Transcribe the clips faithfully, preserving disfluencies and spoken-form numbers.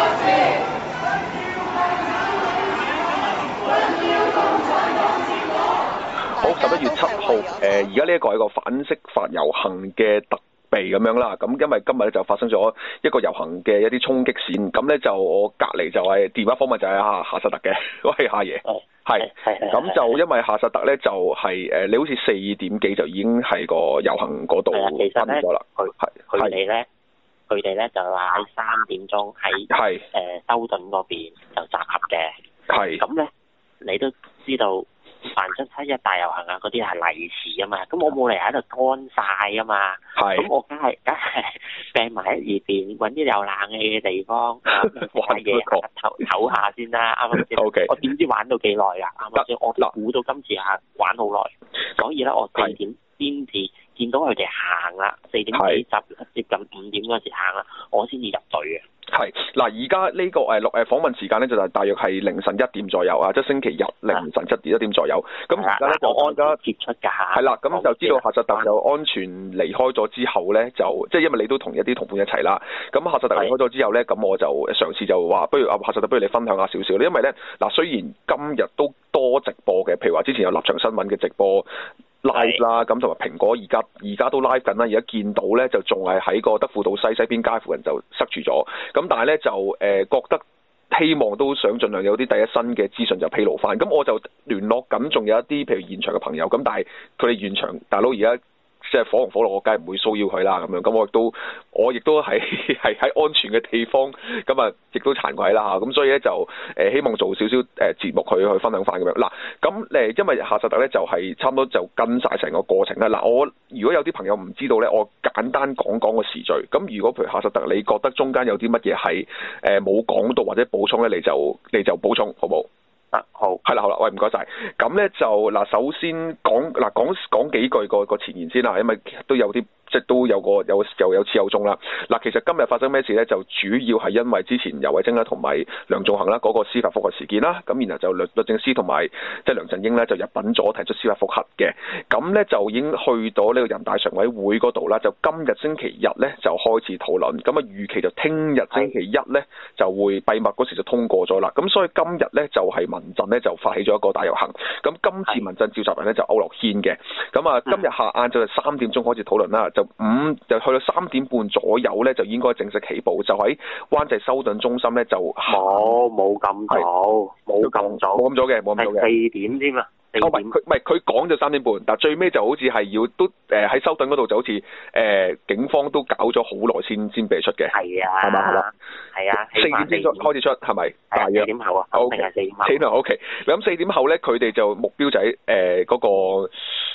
好，十一月七號，誒而家呢一個係一個反釋法遊行嘅特備咁樣啦。咁因為今日咧就發生咗一個遊行嘅一啲衝擊線，咁咧就我隔離就係電話訪問就係阿夏實特嘅，喂夏爺，係係咁就因為夏實特咧就係、是、誒你好似四點幾就已經係個遊行嗰度分咗啦， 佢佢哋咧佢哋咧就話喺三點鐘喺誒修頓嗰邊就集合嘅，係咁咧你都知道。凡七七一大遊行啊，嗰啲係例詞啊嘛，咁我冇嚟喺度乾晒啊嘛，咁我梗係梗係病埋喺二邊，揾啲有冷氣嘅地方玩嘢唞唞下先啦，啱唔啱先？ Okay. 我點知玩到幾耐啊？啱唔啱先？我估到今次係玩好耐，所以咧我四點先至見到佢哋行啦，四點幾集接近五點嗰時行啦，我先至入隊嘅。 係嗱，而家呢個誒錄誒訪問時間咧就係大約係凌晨一點左右啊，即係星期日凌晨七點一點左右。咁而家咧就我而家接出㗎。 係啦，咁就知道夏實特就安全離開咗之後咧，就即係因為你都同一啲同伴一齊啦。咁夏實特離開咗之後咧，咁我就上次就話，不如阿夏實特，不如你分享下少少咧，因為咧嗱，雖然今日都多直播嘅，譬如話之前有立場新聞嘅直播。live 啦，咁同埋蘋果而家而家都 live 緊啦，而家見到咧就仲係喺個德輔道西西邊街附近就塞住咗，咁但係咧就誒、呃、覺得希望都想盡量有啲第一身嘅資訊就披露翻，咁我就聯絡緊，仲有一啲譬如現場嘅朋友，咁但係佢哋現場大佬而家。即係火紅火綠，我梗係唔會騷擾佢啦咁樣，咁我亦都我亦都係係喺安全嘅地方，咁啊亦都慚愧啦嚇，咁所以咧就誒、呃、希望做少少誒節目去去分享翻咁樣。嗱，咁誒因為夏實特咧就係、是、差唔多就跟晒成個過程啦。嗱，我如果有啲朋友唔知道咧，我簡單講講個時序。咁如果譬如夏實特，你覺得中間有啲乜嘢係誒冇講到或者補充咧，你就你就補充好冇？ 好， 係啦，好啦，喂，唔該晒。咁咧就嗱，首先講嗱講講幾句個個前言先啦，因為都有啲即係都有個有又有始有終啦。嗱，其實今日發生咩事咧？就主要係因為之前游蕙禎啦同埋梁頌恆啦嗰個司法覆核事件啦，咁然後就律律政司同埋即係梁振英咧就入稟咗提出司法覆核嘅，咁咧就已經去到呢個人大常委會嗰度啦，就今日星期日咧就開始討論，咁啊預期就聽日星期一咧就會閉幕嗰時就通過咗啦，咁所以今日咧就係民陣咧就發起咗一個大遊行，咁今次民陣召集人咧就區諾軒嘅，咁啊今日下晏就係三點鐘開始討論啦，就五就去到三點半左右咧就應該正式起步，就喺灣仔修頓中心咧就冇冇咁早，冇咁早， 冇咁早嘅，冇咁早嘅， 四點添啊！ 哦，唔係佢，唔係佢講就三點半，但係最尾就好似係要都誒喺修頓嗰度就好似誒、呃、警方都搞咗好耐先先俾出嘅，係啊， 係嘛係嘛， 係啊， 四點先開始出係咪？ 大約四點後啊，肯定係四點後。 四點後 OK，咁四點後咧，佢哋就目標就喺誒嗰個誒、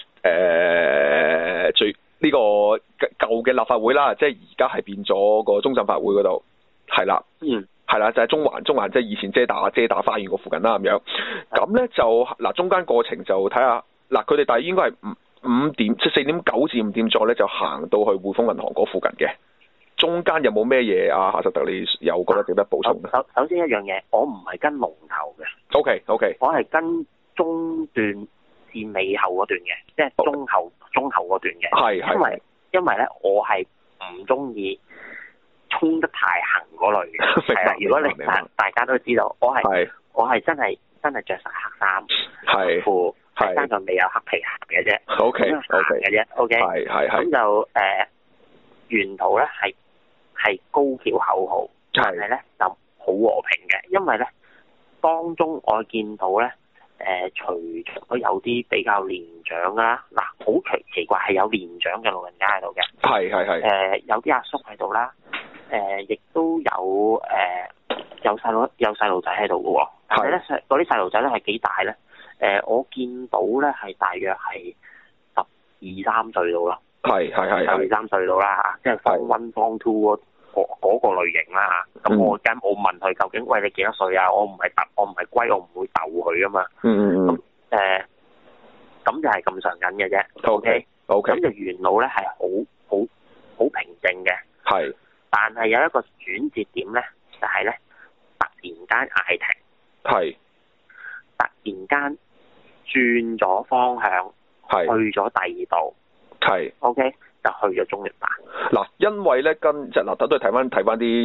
呃、最呢、這個舊嘅立法會啦，即係而家係變咗個終審法會嗰度，係啦，嗯。係啦，就係、是、中環，中環即係以前遮打遮打花園嗰附近啦咁樣。咁咧就嗱，中間過程就睇下嗱，佢哋大約應該係五五點即係四點九至五點左右咧，就行到去匯豐銀行嗰附近嘅。中間有冇咩嘢啊？夏實特，你有覺得值得補充咧？ 首首先一樣嘢，我唔係跟龍頭嘅。 O K O K，我係跟中段至尾後嗰段嘅，即係中後、okay. 中後嗰段嘅。係係。因為因為咧，我係唔中意衝得太行嗰類嘅，係啦。如果你大大家都知道，我係我係真係真係着晒黑衫、黑褲，係身上未有黑皮鞋嘅啫。O K O K 嘅啫。O K 係係係。咁就誒、呃，沿途咧係係高叫口號，但係咧就好和平嘅，因為咧當中我見到咧誒、呃，除咗有啲比較年長啦，嗱好奇奇怪係有年長嘅老人家喺度嘅，係係係誒有啲阿叔喺度啦。誒、呃，亦都有誒、呃，有細路有細路仔喺度嘅喎。但係咧，嗰啲細路仔咧係幾大咧？誒、呃，我見到咧係大約係十二三歲到咯。係係係十二三歲到啦，即係 form one form two 嗰嗰個類型啦。咁、嗯、我梗冇問佢究竟，喂你幾多歲啊？我唔係揼，我唔係龜，我唔會鬥佢啊嘛。嗯嗯嗯。咁誒，咁、呃、就係咁上緊嘅啫。O K O K。咁就沿路咧係好好好平靜嘅。係。但係有一個轉折點咧，就係、是、咧突然間嗌停，係突然間轉咗方向，係去咗第二度，係 OK 就去咗中聯辦。嗱，因為咧跟即係嗱，都係睇翻睇翻啲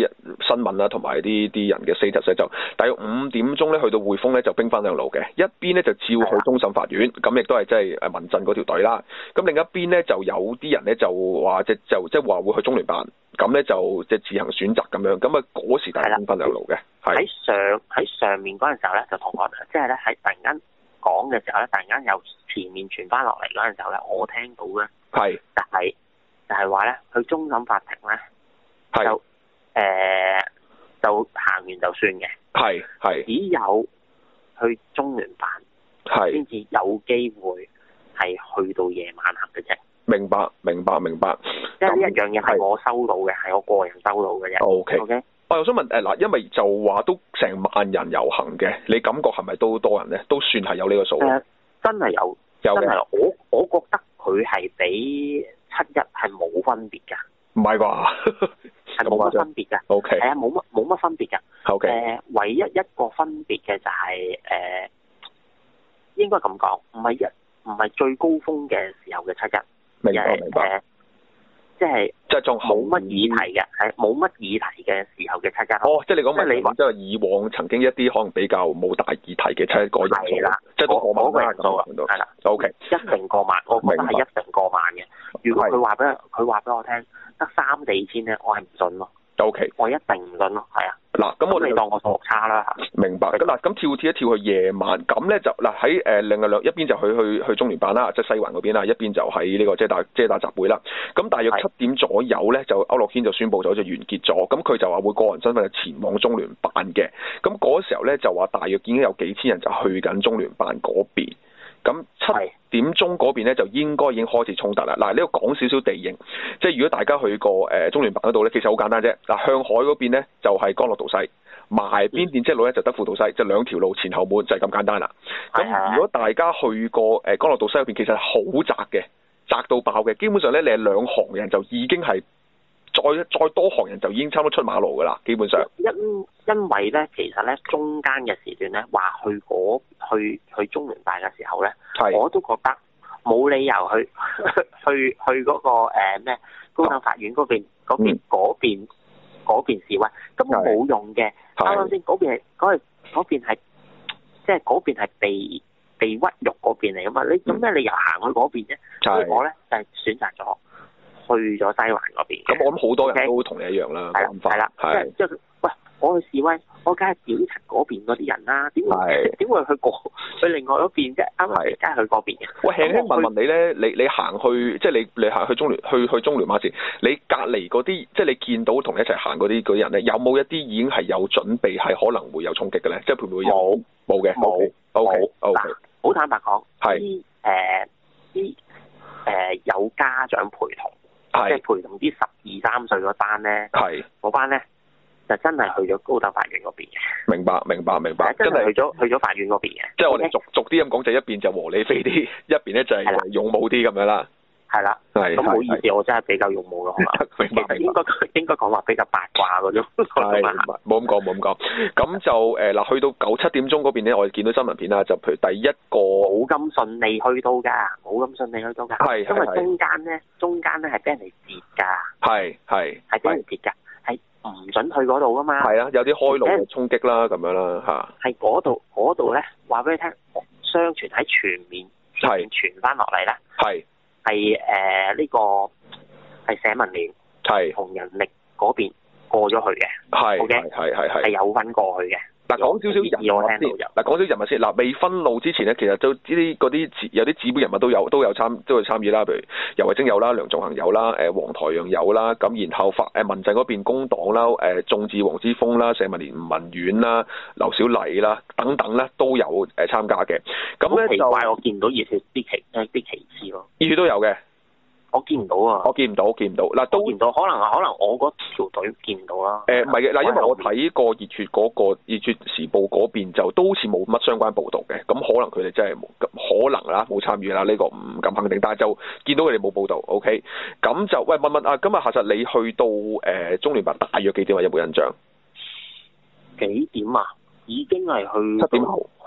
新聞啦，同埋啲啲人嘅 status 咧，就大約五點鐘咧去到匯豐咧就兵分兩路嘅，一邊咧就照去終審法院，咁亦都係即係誒民陣嗰條隊啦。咁另一邊咧就有啲人咧就話即就即係話會去中聯辦，咁咧就即係自行選擇咁樣。咁啊嗰時大家兵分兩路嘅。 喺上喺上面嗰陣時候咧就同我即係咧喺突然間講嘅時候咧，突然間由前面傳翻落嚟嗰陣時候咧，我聽到咧係就係就係話咧去終審法庭咧就誒、呃、就行完就算嘅，係係只有去中聯辦係先至有機會係去到夜晚黑嘅啫。明白明白明白，即係呢一樣嘢係我收到嘅，係我個人收到嘅啫。O K O K，我又想問誒嗱，因為就話都成萬人遊行嘅，你感覺係咪都多人咧？都算係有呢個數？誒、呃，真係有，有真係我我覺得佢係比七一係冇分別㗎。唔係啩？係冇乜分別㗎。O K，係啊，冇乜冇乜分別㗎。O K，誒，唯一一個分別嘅就係、是、誒、呃，應該咁講，唔係一唔係最高峰嘅時候嘅七一。明白明白。即係即係仲冇乜議題嘅，係冇乜議題嘅時候嘅七一。哦，即係你講乜？你話即係以往曾經一啲可能比較冇大議題嘅七一嗰人數，即係都過萬啦咁。係啦 ，O K，一定過萬，我覺得係一定過萬嘅。如果佢話俾佢話俾我聽得三四千咧，我係唔信咯。O K，我一定唔信咯，係啊。嗱，咁我哋當我數學差啦嚇。明白。咁嗱，咁跳跳一跳去夜晚，咁咧就嗱喺誒另外兩一邊就去去去中聯辦啦，即係西環嗰邊啦，一邊就喺呢個遮打遮打集會啦。咁大約七點左右咧，就區諾軒就宣布咗就完結咗。咁佢就話會個人身份就前往中聯辦嘅。咁嗰時候咧就話大約已經有幾千人就去緊中聯辦嗰邊。咁七點鐘嗰邊咧就應該已經開始衝突啦。嗱，呢度講少少地形，即係如果大家去過誒、呃、中聯辦嗰度咧，其實好簡單啫。嗱，向海嗰邊咧就係干諾道西，埋邊電車路咧就德輔道西，就兩條路前後門就係咁簡單啦。咁如果大家去過誒干諾道西嗰邊，其實係好窄嘅，窄到爆嘅。基本上咧，你係兩行人就已經係再再多行人就已經差唔多出馬路噶啦。基本上因因為咧，其實咧中間嘅時段咧，話去嗰去去中聯辦嘅時候咧，我都覺得冇理由去去去嗰、嗰個誒咩、呃、高等法院嗰邊嗰邊嗰邊嗰邊示威，根本冇用嘅。啱啱先嗰邊係嗰係嗰邊係即係嗰邊係被被屈辱嗰邊嚟噶嘛？你有咩理由行去嗰邊啫？所以我咧就係、選擇咗去咗西環嗰邊。咁我諗好多人都同你一樣啦，諗法係啦，係即係喂，我去示威，我梗係屌柒嗰邊嗰啲人啦，點會點會去過去另外嗰邊啫？啱啱梗係去嗰邊嘅。喂，輕輕問問你咧，你你行去即係你你行去中聯去去中聯辦時，你隔離嗰啲即係你見到同你一齊行嗰啲嗰啲人咧，有冇一啲已經係有準備係可能會有衝擊嘅咧？即係會唔會有？冇冇嘅，冇。O K O K，好坦白講，係誒啲誒有家長陪同。即係陪同啲十二三歲嗰班咧，係嗰班咧就真係去咗高等法院嗰邊嘅。明白，明白，明白。真係去咗去咗法院嗰邊嘅。即係我哋逐逐啲咁講，就一邊就和理非啲，一邊咧就係勇武啲咁樣啦。係啦，係。咁唔好意思，我真係比較勇武咯。明白，應該應該講話比較八卦嗰種。係，冇咁講，冇咁講。咁就誒嗱，去到九七點鐘嗰邊咧，我哋見到新聞片啦，就譬如第一個冇咁順利去到㗎，冇咁順利去到㗎。係，因為中間咧，中間咧係俾人哋截㗎。係係係俾人截㗎，係唔準去嗰度㗎嘛。係啊，有啲開路嘅衝擊啦，咁樣啦嚇。係嗰度嗰度咧，話俾你聽，相傳喺全面全面傳翻落嚟咧。係。係誒呢個係社民連係同人力嗰邊過咗去嘅，係係係係係有份過去嘅。嗱，講少少人物先，嗱講少少人物先。嗱，未分路之前咧，其實都呢啲嗰啲有啲指標人物都有都有參都有參與啦，譬如游蕙禎有啦，梁頌恆有啦，誒黃台仰有啦，咁然後法誒民陣嗰邊工黨啦，誒眾志黃之鋒啦，社民連吳文遠啦，劉小麗啦等等咧都有誒參加嘅。咁咧就怪我見唔到熱血啲旗誒啲旗幟咯，熱血都有嘅。我見唔到啊！我見唔到，見唔到。嗱，都見唔到，可能可能我嗰條隊見唔到啦。誒，唔係嘅，嗱，因為我睇過熱血嗰個熱血時報嗰邊就都好似冇乜相關報導嘅，咁可能佢哋真係冇，可能啦，冇參與啦，呢個唔敢肯定。但係就見到佢哋冇報導 ，OK。咁就喂問問啊，今日其實你去到誒中聯辦大約幾點啊？有冇印象？幾點啊？已經係去七點後，去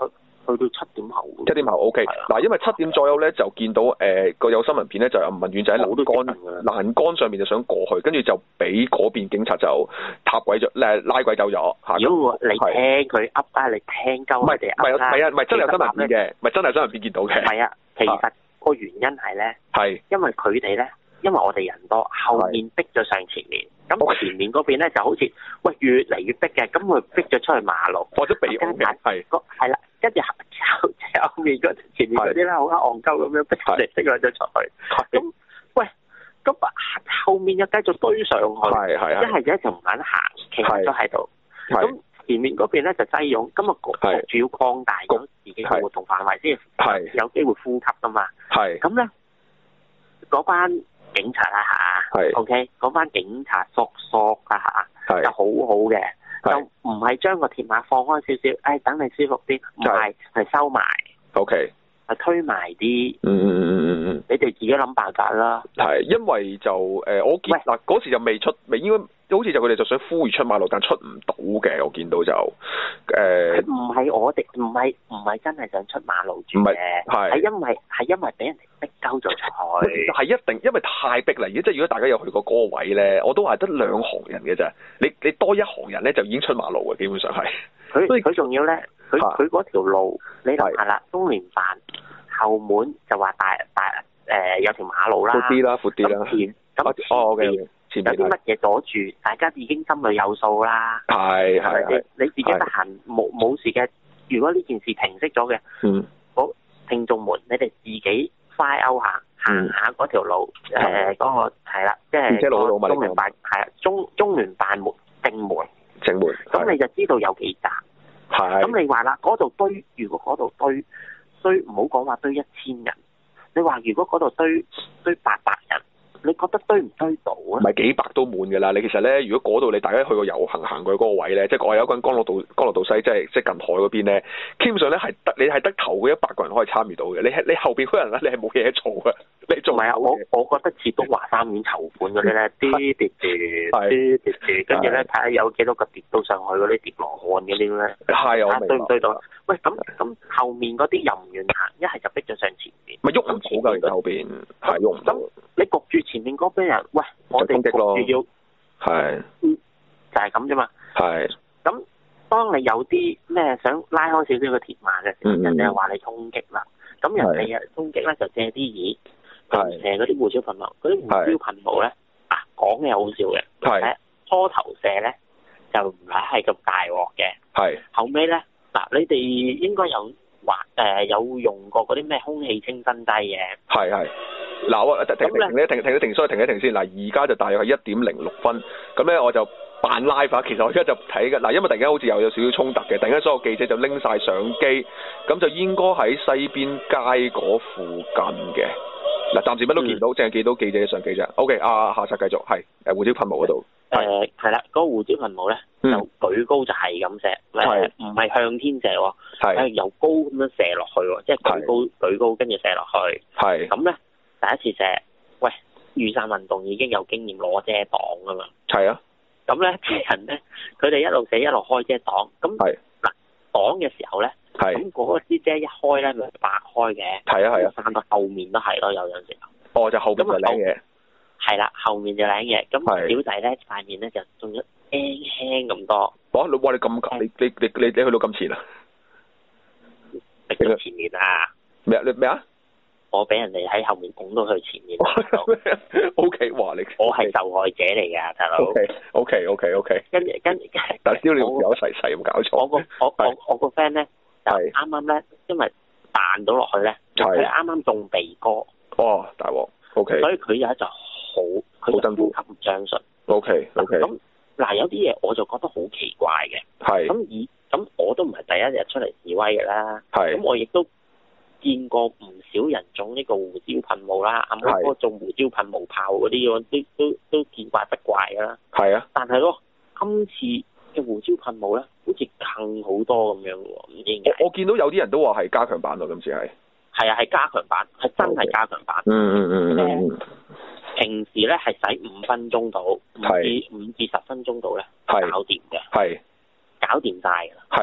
去到七點後。 七點後 OK。嗱，因為七點左右咧就見到誒個、呃、有新聞片咧，就有吳文遠就喺欄杆欄杆上面就想過去，跟住就俾嗰邊警察就踏鬼咗，誒拉鬼走咗嚇。 如果你聽佢噏啊，你聽鳩佢哋噏啦。 唔係啊，唔係真係有新聞片嘅，唔係真係新聞片見到嘅。 係啊，其實個原因係咧，係因為佢哋咧，因為我哋人多，後面逼咗上前面。咁前面嗰邊咧就好似喂越嚟越逼嘅，咁佢逼咗出去馬路， 或者避開嘅，係個係啦，跟住後後面嗰前面嗰啲咧好啱戇鳩咁樣逼嚟逼咗出去，咁喂咁後面又繼續堆上去，係係一係就就唔肯行，企咗喺度，咁前面嗰邊咧就擠擁，咁啊焗住要擴大咗自己嘅活動範圍先，係有機會呼吸噶嘛，係咁咧嗰班警察啦吓，係 OK， 嗰班警察叔叔啦吓，就好好嘅，就唔係將個鐵馬放開少少，誒、哎、等你舒服啲，唔係係收埋 ，OK， 係推埋啲，嗯嗯嗯嗯嗯，你哋自己諗辦法啦。係，因為就誒、呃、我見嗱嗰時就未出，未應該。好似就佢哋就想呼籲出馬路，但出唔到嘅。我見到就誒，唔、呃、係我哋，唔係唔係真係想出馬路住嘅，係因為係因為俾人哋逼鳩咗出去。係一定，因為太逼啦。如果即係如果大家有去過嗰個位咧，我都話得兩行人嘅啫。你你多一行人咧，就已經出馬路嘅，基本上係。佢所以佢仲要咧，佢佢嗰條路，你諗下啦，中聯辦後門就話大大誒、呃、有條馬路啦，闊啲啦，闊啲啦。咁哦嘅。Okay. 有啲乜嘢阻住，大家已經心裏有數啦。係係你你自己得閒冇冇事嘅，如果呢件事停息咗嘅，嗯，好聽眾們，你哋自己快勾下行下嗰條路，誒、嗯、嗰、呃那個係啦，即係中聯辦係啊，中中聯辦門正門正門，咁你就知道有幾窄。係咁你話啦，嗰度堆，如果嗰度堆堆唔好講話堆一千人，你話如果嗰度堆堆八百人。你覺得堆唔堆到啊？唔係幾百都滿㗎啦！你其實咧，如果嗰度你大家去過遊行行過去嗰個位咧，即係我有一個人江樂道江樂道西，即係即係近海嗰邊咧，基本上咧係得你係得頭嗰一百個人可以參與到嘅。你係你後邊嗰人咧，你係冇嘢做嘅。你做唔係啊？我我覺得似東華三院籌款嗰啲咧，啲跌住啲跌住，跟住咧睇下有幾多個跌到上去嗰啲跌羅漢嗰啲咧。係啊，堆唔堆到？喂，咁咁後面嗰啲又唔願行，一係就逼咗上前面。咪喐唔到㗎，後邊係喐唔到。你焗住前面嗰邊人，喂，我哋焗住要，係，就係咁啫嘛。係。咁當你有啲咩想拉開少少嘅鐵馬嘅時候，嗯、人哋又話你衝擊啦。咁人哋啊衝擊咧就借啲嘢，就射嗰啲胡椒噴霧。嗰啲胡椒噴霧咧，啊講嘅好笑嘅。係。初頭射咧就唔係係咁大鑊嘅。係。後尾咧嗱，你哋應該有話誒、呃、有用過嗰啲咩空氣清新劑嘅。係係。嗱，我停停停停停停，所以停一停先。嗱，而家就大約係一點零六分，咁咧我就扮 live。其實我而家就睇嘅，嗱，因為突然間好似又有少少衝突嘅，突然間所有記者就拎晒相機，咁就應該喺西邊街嗰附近嘅。嗱，暫時乜都見到，淨係見到記者嘅相機啫。O.K. 啊，下集繼續，係誒胡椒噴霧嗰度。誒係啦，嗰、那個胡椒噴霧咧、嗯、就舉高就係咁射，唔係向天射喎，係由高咁樣射落去喎，即係舉高舉高跟住射落去。係咁咧。第一次射，喂，雨傘運動已經有經驗攞遮擋噶嘛。係啊。咁咧啲人咧，佢哋一路射一路開遮擋。咁嗱擋嘅時候咧，咁嗰支遮一開咧咪白開嘅。係啊係啊。散到後面都係咯，有陣時候。哦，就後面就靚嘢。係啦，後面就靚嘢。咁小弟咧塊面咧就中咗輕輕咁多。哇！你哇你咁近，你你你你你去到咁前啊？逼到前面啊！咩你咩啊？我俾人哋喺後面拱到去前面。O K， 哇！你我係受害者嚟㗎，大佬。O K，O K，O K，O K。跟住跟住，但係你有細細咁搞錯。我個我我我個 friend 咧就啱啱咧，因為彈到落去咧，佢啱啱中鼻哥。哦，大鑊。O K。所以佢有一就好，佢就呼吸唔暢順。O K，O K。咁嗱，有啲嘢我就覺得好奇怪嘅。係。咁以咁我都唔係第一日出嚟示威㗎啦。係。咁我亦都見過唔少人中呢個胡椒噴霧啦，阿哥哥中胡椒噴霧炮嗰啲，我都都都見怪不怪㗎啦。係啊，但係咯，今次嘅胡椒噴霧咧，好似更好多咁樣喎，唔知點解。我我見到有啲人都話係加強版咯，今次係。係啊，係加強版，係真係加強版。嗯嗯嗯嗯嗯。平時咧係使五分鐘到，五至五至十分鐘到咧，搞掂嘅。係。搞掂晒㗎啦。係。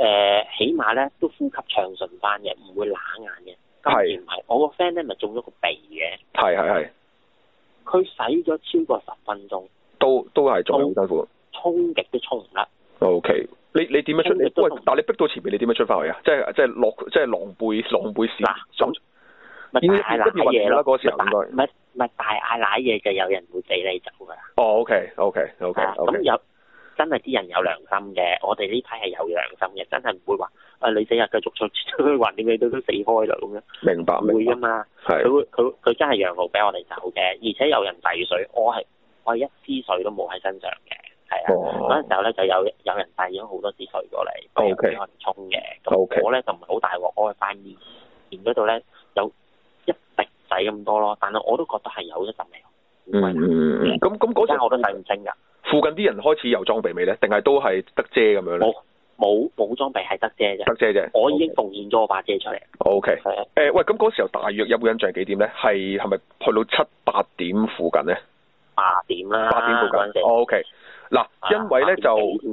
呃，起碼咧都呼吸暢順翻嘅，唔會揦眼嘅。今次唔係，我個 friend 咧咪中咗個鼻嘅。係係係。佢洗咗超過十分鐘。都都係仲好辛苦。衝極都衝唔甩。O K。你你點樣出？喂，但係你逼到前面，你點樣出翻去啊？即係即係落，即係狼狽狼狽事。嗱，咪大嗌瀨嘢咯，嗰時候應該。咪咪大嗌瀨嘢就有人會俾你走㗎。哦 ，OK OK OK。咁有真係啲人有良心嘅，我哋呢批係有良心嘅，真係唔會話啊你死日繼續出出去橫掂你都都死開啦咁樣。明白明白。會㗎嘛？係。佢會佢佢真係讓路俾我哋走嘅，而且有人遞水，我係我係一支水都冇喺身上嘅。係啊，嗰陣時候咧就有有人帶咗好多支水過嚟，俾我哋沖嘅。咁我咧就唔係好大鑊，我係塊面面嗰度咧有一滴仔咁多咯，但係我都覺得係有一陣味。嗯嗯，咁咁嗰陣我都睇唔清㗎。附近啲人開始有裝備未咧？定係都係得遮咁樣咧？冇冇冇裝備係得遮啫。得遮啫。我已經奉獻咗我把遮出嚟。O K。係啊。誒喂，咁嗰時候大約有冇印象係幾點咧？係係咪去到七八點附近咧？八點啦。八點附近。O K。嗱，因為咧就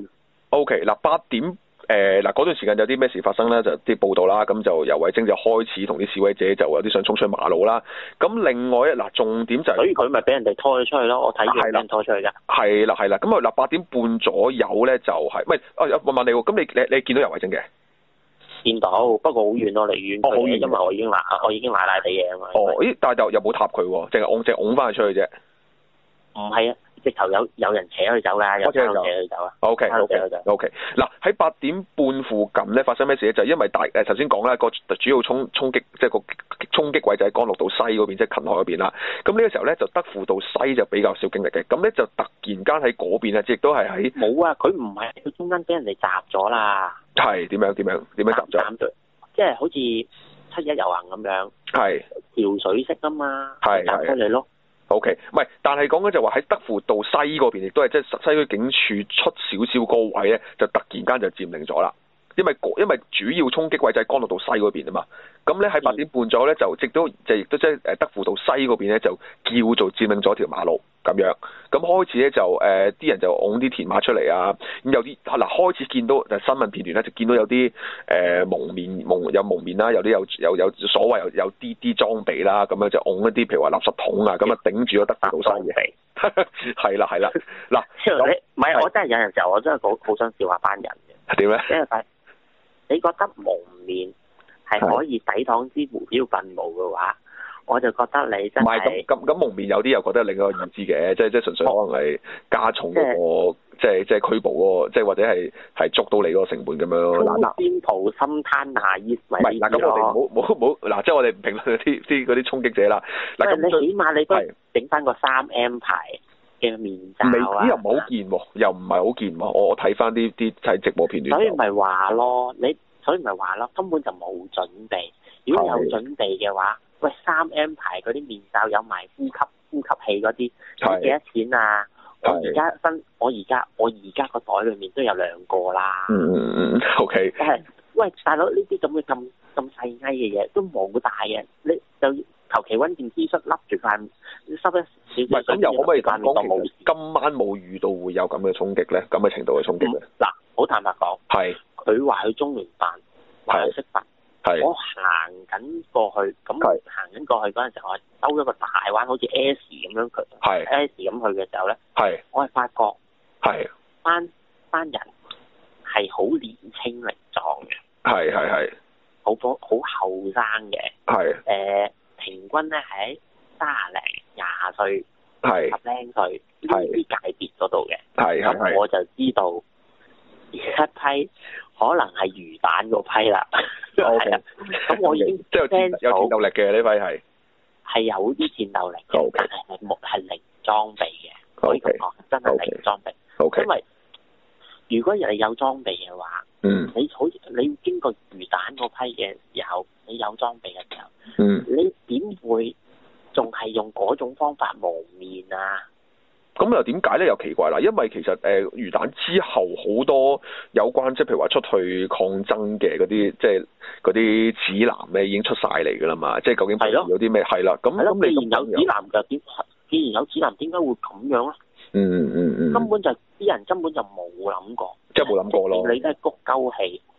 O K 嗱，八點誒嗱嗰段時間有啲咩事發生咧？就啲報道啦，咁就游蕙禎就開始同啲示威者就有啲想衝出馬路啦。咁另外咧嗱，重點就係、是，所以佢咪俾人哋拖咗出去咯。我睇住俾人拖出去㗎。係啦係啦，咁啊嗱八點半左右咧就係、是，喂啊問問你喎，咁你你你見到游蕙禎嘅？見到，不過好遠咯，離遠。哦，好遠，因為我已經賴，我已經賴賴地嘢啊嘛。哦，咦？但係又又冇踏佢喎，淨係拱隻拱翻佢出去啫。唔係啊。直頭有有人扯佢走㗎，有車路扯佢走啊。O K O K O K。嗱喺八點半附近咧發生咩事咧？就係、因為大誒頭先講啦，個主要衝衝擊即係個衝擊位就喺干諾道西嗰邊，即係近海嗰邊啦。咁呢個時候咧就德輔道西就比較少經歷嘅。咁咧就突然間喺嗰邊啊，即係都係喺冇啊！佢唔係佢中間俾人哋閘咗啦。係點樣點樣點樣閘咗？即係好似七一遊行咁樣。係調水式啊嘛。係閘出嚟咯。O K，唔係，但係講緊就話喺德輔道西嗰邊，亦都係即係西區警署出少少個位咧，就突然間就佔領咗啦。因為因為主要衝擊位就係干諾道西嗰邊啊嘛。咁咧喺八點半左右咧，就直都就亦都即係誒德輔道西嗰邊咧，就叫做佔領咗條馬路咁樣。咁開始咧就誒啲、呃、人就拱啲田馬出嚟啊。咁有啲嗱開始見到就新聞片段咧，就見到有啲誒、呃、蒙面蒙有蒙面啦，有啲有有有所謂有有啲啲裝備啦，咁樣就拱一啲譬如話垃圾桶啊，咁啊頂住咗德輔道西嘅。係啦係啦，嗱，你唔係我真係有陣時候我真係好好想笑下班人嘅。點咧？因為你覺得蒙面係可以抵擋之無標憤怒嘅話，我就覺得你真係唔係咁咁咁蒙面有啲又覺得另一個意思嘅，即係即係純粹可能係加重嗰、那個即係即係拘捕嗰、那個，即係或者係係捉到你嗰個成本咁樣咯。嗱，邊圖心攤下意唔係嗱，咁我哋冇冇冇嗱，即係我哋唔評論啲啲嗰啲衝擊者啦。嗱，咁你起碼你都整翻個三 M 牌嘅面罩啊！又唔好見喎，又唔係好見喎。我我睇翻啲啲睇直播片段。所以咪話咯，你所以咪話咯，根本就冇準備。如果有準備嘅話，喂，三 M 牌嗰啲面罩有埋呼吸呼吸器嗰啲，幾多錢啊？我而家新，我而家我而家個袋裏面都有兩個啦。嗯嗯嗯 ，OK。係，喂，大佬呢啲咁嘅咁咁細埃嘅嘢都冇大嘅，你就求其揾件 T 恤笠住塊，濕一少。唔係咁又可唔可以咁講？今晚冇遇到會有咁嘅衝擊咧，咁嘅程度嘅衝擊咧？嗱、嗯，好坦白講，係佢話去中聯辦，話去識辦。係我行緊過去，咁行緊過去嗰陣時候，我兜咗個大彎，好似 S 咁樣佢，係 S 咁去嘅時候咧，係我係發覺係班班人係好年輕力壯嘅，係係係好多好後生嘅，係誒、呃、平均咧喺卅零廿歲，係十零歲呢啲界別嗰度嘅，係咁我就知道一批可能係魚蛋嗰批啦。係啊，咁我已經即係有戰有戰鬥力嘅呢批係係有啲戰鬥力嘅，okay. 但係係冇係零裝備嘅，可以咁講，真係零裝備。Okay. 因為如果人哋有裝備嘅話，嗯，你好你經過魚蛋嗰批嘅時候，你有裝備嘅時候，嗯，你點會仲係用嗰種方法蒙面啊？咁又點解咧？又奇怪啦，因為其實誒、呃、魚蛋之後好多有關即係譬如話出去抗爭嘅嗰啲即係嗰啲指南咧已經出晒嚟㗎啦嘛，即係究竟有啲咩係啦？咁咁你既然有指南就點？既然有指南，點解會咁樣咧？嗯嗯嗯，根本就啲人根本就冇諗過，即係冇諗過咯。你都係谷鳩氣，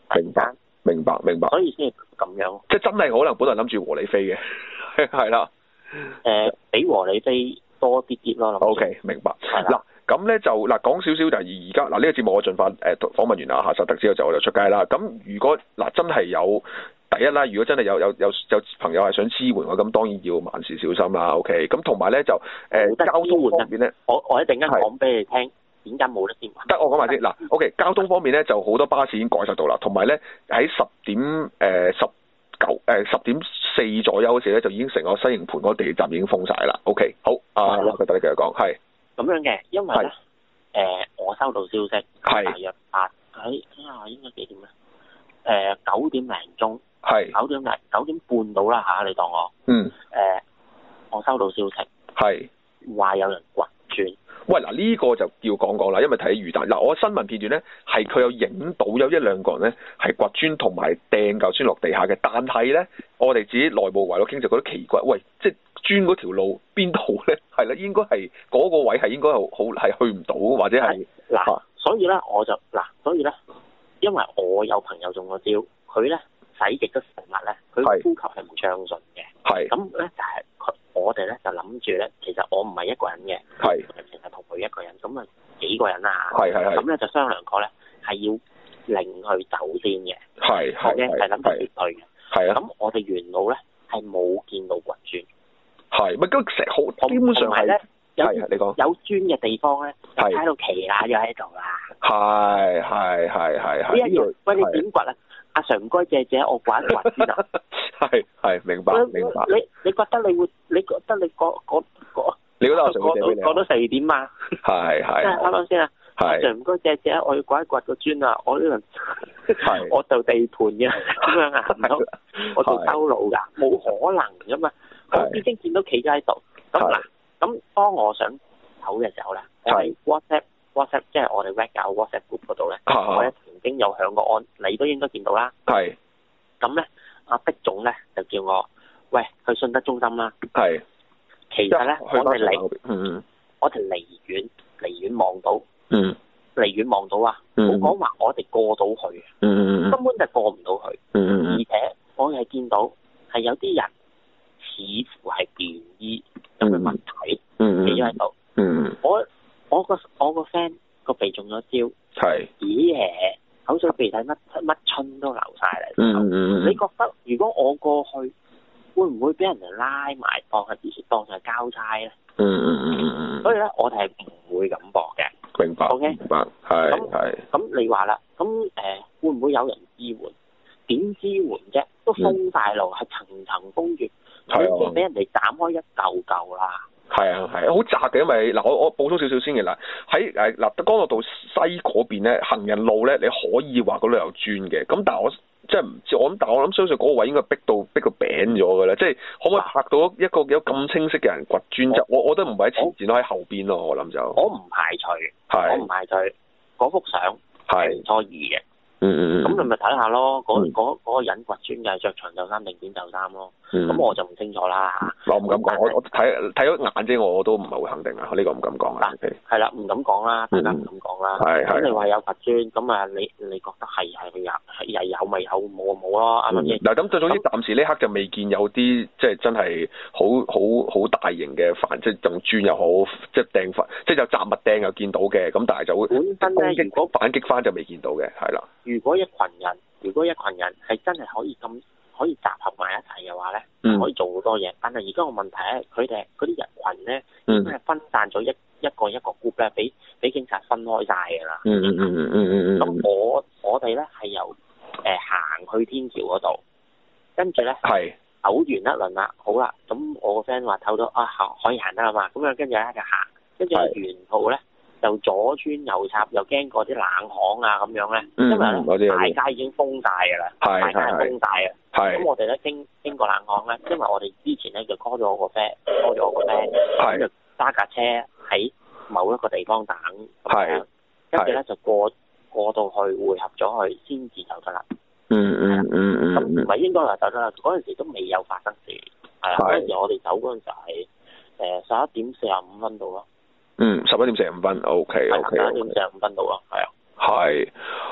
明白，明白，明白。 所以先係咁樣。 即係真係可能本來諗住和你飛嘅，係啦。 誒、呃，比和你飛多啲啲咯。 O、okay, K， 明白。嗱，咁咧就嗱講少少就係而家嗱呢個節目我盡快誒訪問完阿夏薩特之後就我就出街啦。咁如果嗱真係有第一啦，如果真係有有有有朋友係想支援我，咁當然要萬事小心啦。O K，咁同埋咧就誒、呃、交通方面咧， 我我一陣間講俾你聽點解冇得支援。 得我講埋先嗱。O、okay, K， 交通方面咧就好多巴士已經改晒道啦，同埋咧喺十點誒十。呃九誒十點四左右嗰時咧，就已經成個西營盤嗰個地鐵站已經封晒啦。OK， 好，啊，佢等你繼續講，係咁樣嘅，因為咧誒、呃，我收到消息， 係大約八喺啊，應該幾點咧？誒、呃，九點零鐘，係九點零九點半到啦嚇，你當我嗯誒、呃，我收到消息，係話有人掘磚。 喂，嗱、這、呢個就要講講啦，因為睇魚蛋嗱，我新聞片段咧係佢有影到有一兩個人咧係掘磚同埋掟嚿磚落地下嘅，但係咧我哋自己內部圍落傾就覺得奇怪，喂，即係磚嗰條路邊度咧？係啦，應該係嗰、那個位係應該好好係去唔到，或者係嗱、啊，所以咧我就嗱，所以咧因為我有朋友中咗招，佢咧洗極都成日咧，佢呼吸係唔暢順嘅，係咁咧就係、是、佢我哋咧就諗住咧，其實我唔係一個人嘅，係。同佢一個人，咁啊幾個人啊，係係係，咁咧就商量過咧，係要令佢走先嘅，係係係諗住絕對嘅，係啊，咁我哋沿路咧係冇見到掘磚，係咪都成好基本上係咧有你講有磚嘅地方咧，係喺度騎下咗喺度啦，係係係係係，呢一樣喂你點掘啊？阿 Sir 唔該借借我掘一掘先啊，係係明白明白，你你覺得你會你覺得你嗰嗰嗰你覺得我上會借俾你？過到四點嘛？係係。啱啱先啊？係。唔該借借，我要掘一掘個磚啊！我呢度係我做地盤嘅，咁樣啊？唔通我做修路㗎？冇可能㗎嘛！我已經見到企咗喺度。咁嗱，咁當我想走嘅時候咧，我喺 WhatsApp WhatsApp 即係我哋 Red 搞 WhatsApp group 嗰度咧，我咧曾經有響過安，你都應該見到啦。係。咁咧，阿畢總咧就叫我喂去信德中心啦。係。其實咧，我哋離，嗯，我哋離遠，離遠望到，嗯，離遠望到啊，冇講話我哋過到去，嗯嗯根本就過唔到去，嗯嗯而且我係見到係有啲人似乎係便衣咁嘅物體，嗯企咗喺度，嗯我我個我個 friend 個鼻中咗招，係，咦嘢，口水鼻涕乜乜春都流晒嚟，嗯嗯你覺得如果我過去？會唔會俾人哋拉埋當係之前當係交差咧？嗯嗯嗯嗯所以咧，我哋係唔會咁搏嘅。明白。O、okay? K。明白。係係。咁你話啦，咁誒、呃、會唔會有人支援？點支援啫？都封晒路，係、嗯、層層封住，已經俾人哋斬開一嚿嚿啦。係啊係啊，好窄嘅，因為嗱，我我補充少少先嘅啦。喺誒嗱，江樂道西嗰邊咧，行人路咧，你可以話嗰度有磚嘅，咁但係我。即係唔知我諗，但我諗相信嗰個位應該逼到逼到餅咗㗎啦。即係可唔可以拍到一個有咁清晰嘅人掘磚？就我我覺得唔係喺前線咯，喺後邊咯。我諗就我唔排除，我唔排除嗰幅相係年初二嘅。嗯嗯嗯。咁你咪睇下咯，嗰嗰嗰個人掘磚嘅係着長袖衫定短袖衫咯。咁、嗯、我就唔清楚啦。我唔敢講，我我睇睇咗眼啫，我都唔係好肯定啊。呢、呢個唔敢講啦。係啦，唔敢講啦，大家唔敢講啦。係係。咁你話有掘磚，咁啊你你覺得係係有係有咪有，冇啊冇咯，啱唔啱先？嗱咁就總之暫時呢刻就未見有啲即係真係好好好大型嘅反，即係用磚又好，即係掟反，即係有雜物掟又見到嘅，咁但係就會本身咧，如果反擊翻就未見到嘅，係啦。如果一群人，如果一群人係真係可以咁。可以集合埋一齊嘅話咧、嗯，可以做好多嘢。但係而家個問題咧，佢哋嗰啲人群咧，已經係分散咗一一個一個 group 咧，俾俾警察分開晒㗎啦。嗯嗯嗯嗯嗯嗯。咁我我哋咧係由誒、呃、行去天橋嗰度，跟住咧係走完一輪啦。好啦，咁我個 friend 話透到啊，可以行得啦嘛。咁樣跟住咧就行，跟住沿途咧就左穿右插，又驚過啲冷巷啊咁樣咧、嗯。因為咧大街已經封晒㗎啦，大街封晒啊。咁我哋咧經經過冷巷咧，因為我哋之前咧就 call 咗我個 friend，call 咗我個 friend，咁就揸架車喺某一個地方等，咁跟住咧就過過到去匯合咗去，先至走得啦。嗯嗯嗯嗯。咁唔係應該話走得啦，嗰陣時都未有發生事，係啊。嗰陣時我哋走嗰陣時係誒十一點四十五分度咯。嗯，十一點四十五分 ，OK OK。十一點四十五分度咯，係啊。係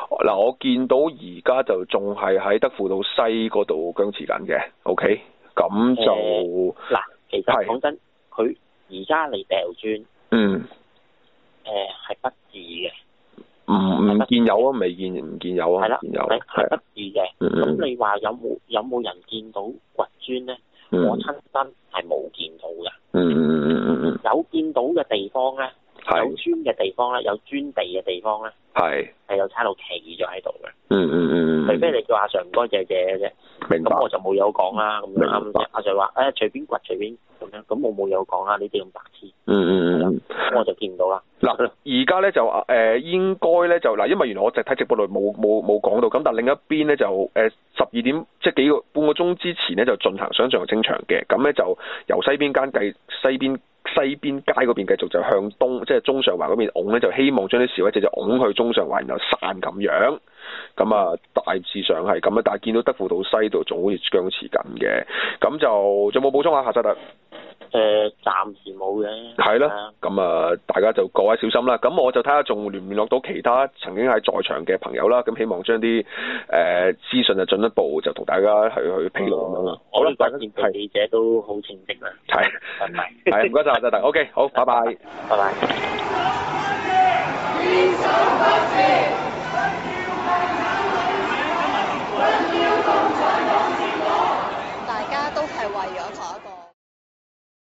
嗱，我見到而家就仲係喺德輔道西嗰度僵持緊嘅 ，OK， 咁就嗱、呃，其實講真，佢而家你掉磚，嗯，誒係、呃、不智嘅， 唔唔見有啊，未見唔見有啊， 係啦， 見有係係不智嘅，咁、 嗯、 你話有冇有冇人見到掘磚咧？嗯、我親身係冇見到嘅，嗯嗯嗯嗯嗯，有見到嘅地方咧。有磚嘅地方咧，有磚地嘅地方咧，係係有差佬企咗喺度嘅。嗯嗯嗯除非你叫阿 Sir 唔該借借嘅啫。明白。咁我就冇有講啦。咁啱啫。阿 Sir 話誒隨便掘隨便咁樣，咁我冇有講啦。呢啲咁白痴。嗯嗯嗯。咁我就見唔到啦。嗱， 而家咧就誒、呃、應該咧就嗱，因為原來我直睇直播度冇冇冇講到，咁但係另一邊咧就誒十二點即係幾個半個鐘之前咧就進行想像清場嘅，咁咧就由西邊間計西邊。西邊街嗰邊繼續就向東，即係中上環嗰邊拱咧，就希望將啲示威者就拱去中上環，然後散咁樣。咁啊，大致上係咁啊，但係見到德輔道西度仲好似僵持緊嘅。咁就仲有冇補充啊，夏薩特？ 誒、呃，暫時冇嘅。 係啦，咁啊，大家就各位小心啦。咁我就睇下仲聯唔聯絡到其他曾經喺在，在場嘅朋友啦。咁希望將啲誒資訊啊進一步就同大家去去披露咁樣啦。好啦，大家見到記者都好清晰啦。係，拜拜。係，唔該晒，夏薩特。OK， 好，拜拜。 拜拜。 大家都係為咗